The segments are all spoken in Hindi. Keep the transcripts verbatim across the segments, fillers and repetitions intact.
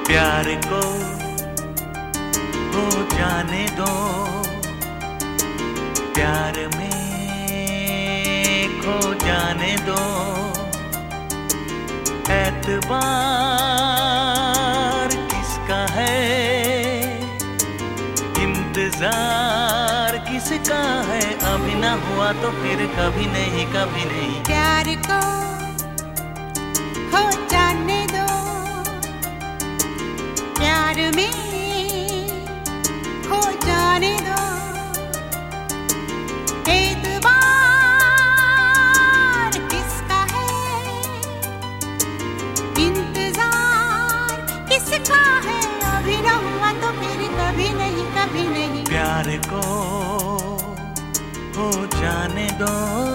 प्यार को हो जाने दो, प्यार में खो जाने दो। एतबार किसका है, इंतजार किसका है। अभी ना हुआ तो फिर कभी नहीं, कभी नहीं। प्यार को हो जाने दो, प्यार में हो जाने दो। एतबार किसका है, इंतजार किसका है। अभी ना हुआ तो फिर कभी नहीं, कभी नहीं। प्यार को हो जाने दो।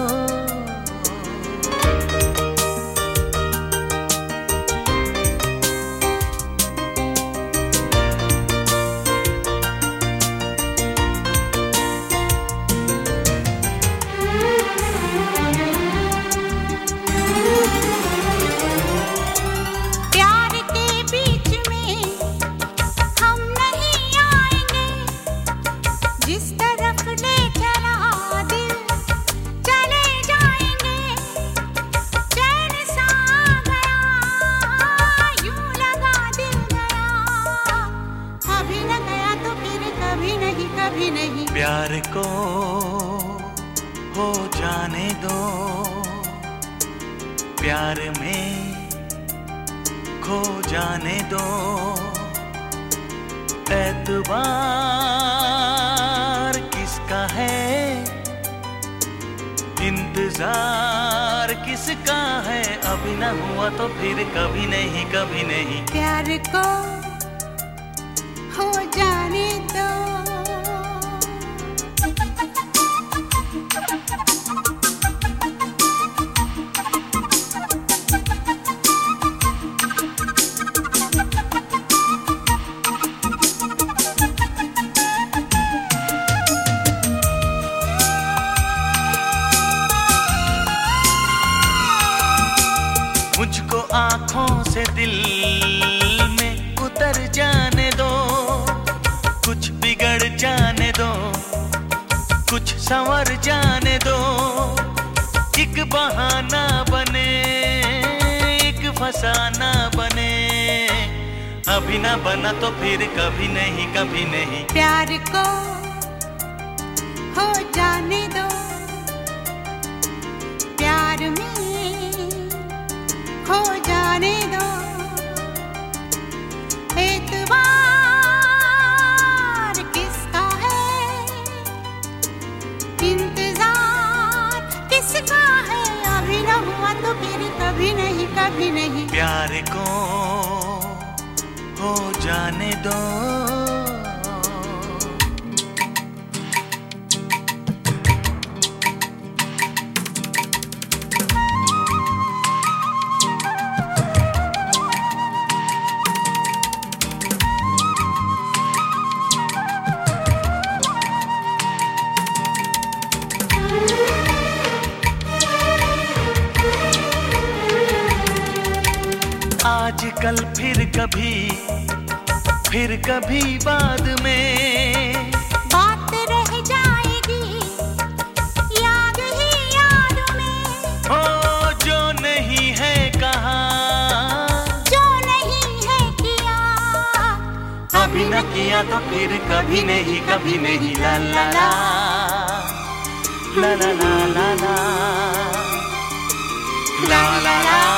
प्यार को हो जाने दो, प्यार में खो जाने दो। एतबार किसका है, इंतजार किसका है। अभी ना हुआ तो फिर कभी नहीं, कभी नहीं। प्यार को हो जाने दो। मुझको आँखों से दिल में उतर जाने दो, कुछ बिगड़ जाने दो, कुछ संवर जाने दो। एक बहाना बने, एक फसाना बने। अभी ना बना तो फिर कभी नहीं, कभी नहीं। प्यार को हो जाने दो, प्यार में हो जाने दो। एतबार किसका है, इंतजार किसका है। अभी ना हुआ तो फिर कभी नहीं, कभी नहीं। प्यार को हो जाने दो। आज कल फिर कभी, फिर कभी बाद में बात रह जाएगी याद ही याद में। हो जो नहीं है कहा, जो नहीं है किया, अभी न किया तो फिर कभी नहीं, कभी नहीं। ला ला ला ला ला ला ला ला ला ला ला।